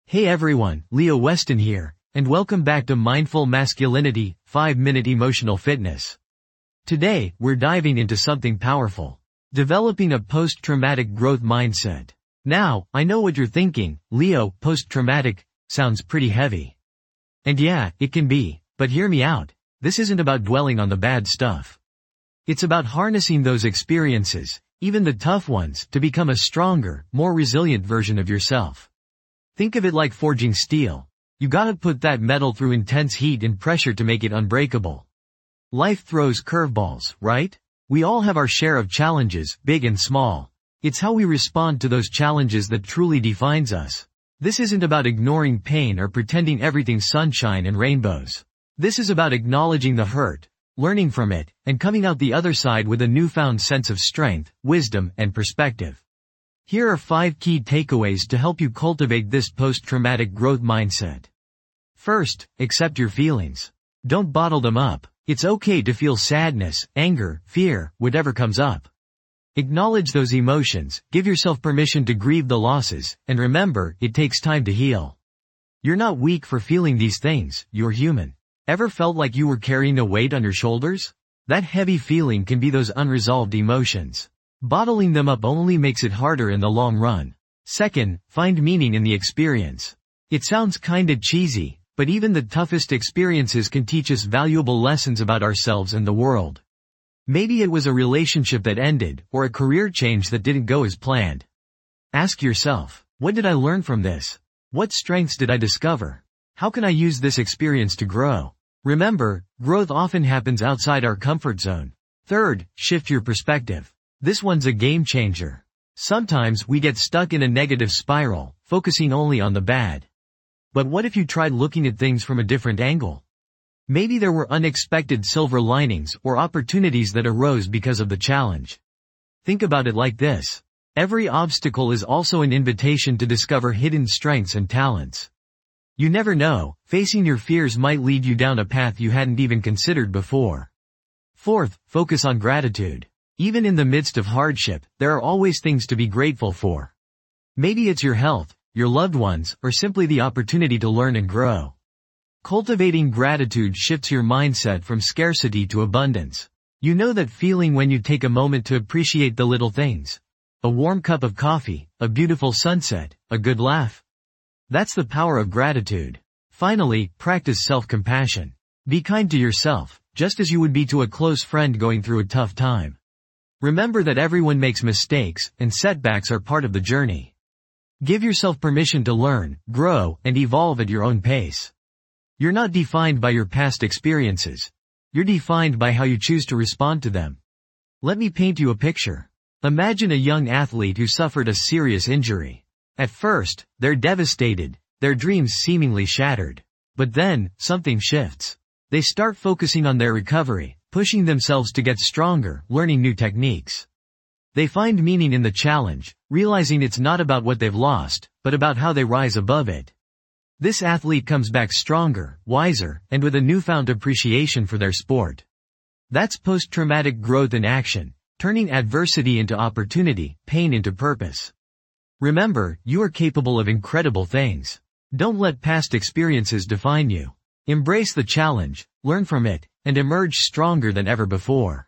Hey everyone, Leo Weston here, and welcome back to Mindful Masculinity, 5-Minute Emotional Fitness. Today, we're diving into something powerful. Developing a post-traumatic growth mindset. Now, I know what you're thinking, Leo, post-traumatic, sounds pretty heavy. And yeah, it can be, but hear me out. This isn't about dwelling on the bad stuff. It's about harnessing those experiences, even the tough ones, to become a stronger, more resilient version of yourself. Think of it like forging steel. You gotta put that metal through intense heat and pressure to make it unbreakable. Life throws curveballs, right? We all have our share of challenges, big and small. It's how we respond to those challenges that truly defines us. This isn't about ignoring pain or pretending everything's sunshine and rainbows. This is about acknowledging the hurt, learning from it, and coming out the other side with a newfound sense of strength, wisdom, and perspective. Here are 5 key takeaways to help you cultivate this post-traumatic growth mindset. First, accept your feelings. Don't bottle them up. It's okay to feel sadness, anger, fear, whatever comes up. Acknowledge those emotions, give yourself permission to grieve the losses, and remember, it takes time to heal. You're not weak for feeling these things, you're human. Ever felt like you were carrying a weight on your shoulders? That heavy feeling can be those unresolved emotions. Bottling them up only makes it harder in the long run. Second, find meaning in the experience. It sounds kinda cheesy, but even the toughest experiences can teach us valuable lessons about ourselves and the world. Maybe it was a relationship that ended, or a career change that didn't go as planned. Ask yourself, what did I learn from this? What strengths did I discover? How can I use this experience to grow? Remember, growth often happens outside our comfort zone. Third, shift your perspective. This one's a game changer. Sometimes we get stuck in a negative spiral, focusing only on the bad. But what if you tried looking at things from a different angle? Maybe there were unexpected silver linings or opportunities that arose because of the challenge. Think about it like this. Every obstacle is also an invitation to discover hidden strengths and talents. You never know, facing your fears might lead you down a path you hadn't even considered before. Fourth, focus on gratitude. Even in the midst of hardship, there are always things to be grateful for. Maybe it's your health, your loved ones, or simply the opportunity to learn and grow. Cultivating gratitude shifts your mindset from scarcity to abundance. You know that feeling when you take a moment to appreciate the little things. A warm cup of coffee, a beautiful sunset, a good laugh. That's the power of gratitude. Finally, practice self-compassion. Be kind to yourself, just as you would be to a close friend going through a tough time. Remember that everyone makes mistakes, and setbacks are part of the journey. Give yourself permission to learn, grow, and evolve at your own pace. You're not defined by your past experiences. You're defined by how you choose to respond to them. Let me paint you a picture. Imagine a young athlete who suffered a serious injury. At first, they're devastated, their dreams seemingly shattered. But then, something shifts. They start focusing on their recovery, pushing themselves to get stronger, learning new techniques. They find meaning in the challenge, realizing it's not about what they've lost, but about how they rise above it. This athlete comes back stronger, wiser, and with a newfound appreciation for their sport. That's post-traumatic growth in action, turning adversity into opportunity, pain into purpose. Remember, you are capable of incredible things. Don't let past experiences define you. Embrace the challenge, learn from it, and emerge stronger than ever before.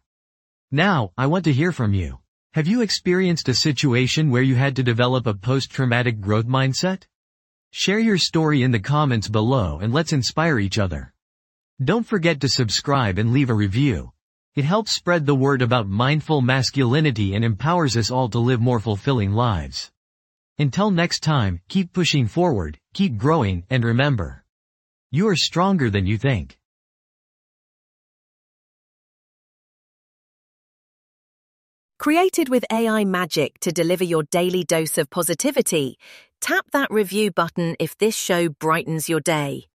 Now, I want to hear from you. Have you experienced a situation where you had to develop a post-traumatic growth mindset? Share your story in the comments below and let's inspire each other. Don't forget to subscribe and leave a review. It helps spread the word about mindful masculinity and empowers us all to live more fulfilling lives. Until next time, keep pushing forward, keep growing, and remember, you are stronger than you think. Created with AI magic to deliver your daily dose of positivity, tap that review button if this show brightens your day.